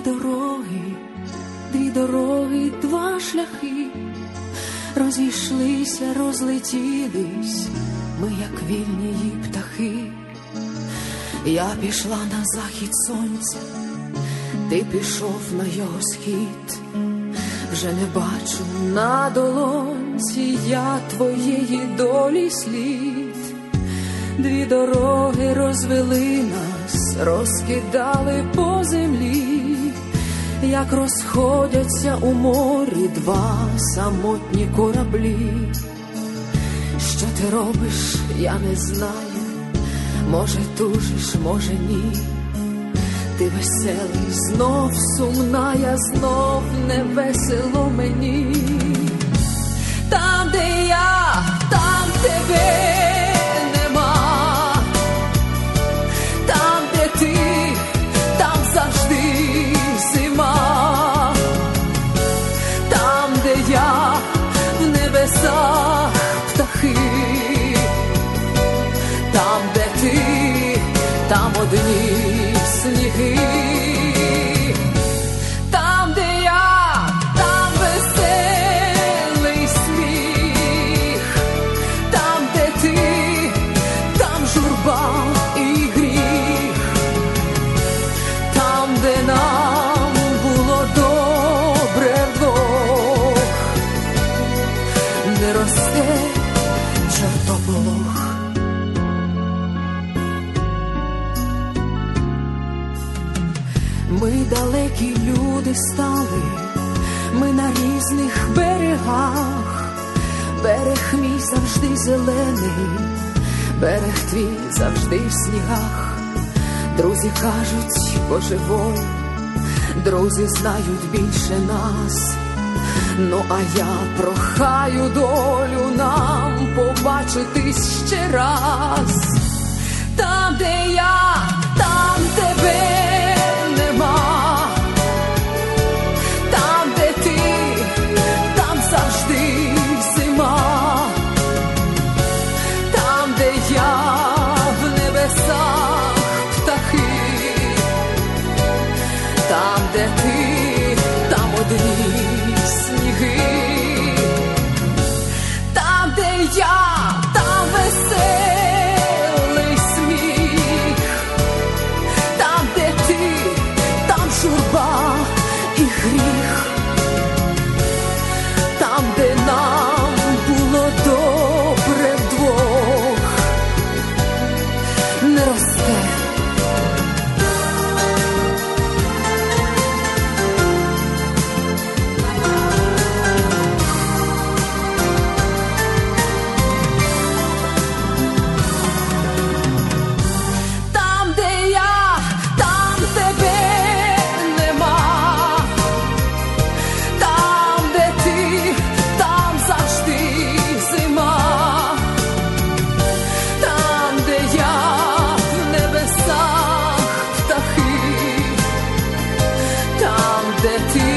дві дороги, два шляхи, розійшлися, розлетілись ми, як вільні птахи. Я пішла на захід сонця, ти пішов на його схід. Вже не бачу на долонці я твоєї долі слід. Дві дороги розвели нас, розкидали по землі, як розходяться у морі два самотні кораблі. Що ти робиш, я не знаю, може тужиш, може ні. Ти веселий, знов сумна, я знов не весело мені. Там, де я, там тебе нема. Там, де ти, там завжди зима. Там, де я, в небесах птахи. Там, де ти, там одні сніги. Там, де я, там веселий сміх. Там, де ти, там журба і гріх. Там, де нам було добре вдвох, не росте чортоболох. Ми далекі люди стали, ми на різних берегах. Берег мій завжди зелений, берег твій завжди в снігах. Друзі кажуть, божеволь, друзі знають більше нас. Ну а я прохаю долю нам побачитись ще раз. Там, де я, там тебе нема. Там, де ти, там завжди зима. Там, де я, в небесах птахи. Там, де ти, там одні сніги. Там, де я, там веселий сміх. Там, де ти, там журба і гріх. Там, де нам було добре вдвох, не росте. Там, де я, там тебе нема. Там, де ти, там завжди зима. Там, де я, в небесах птахи. Там, де ти,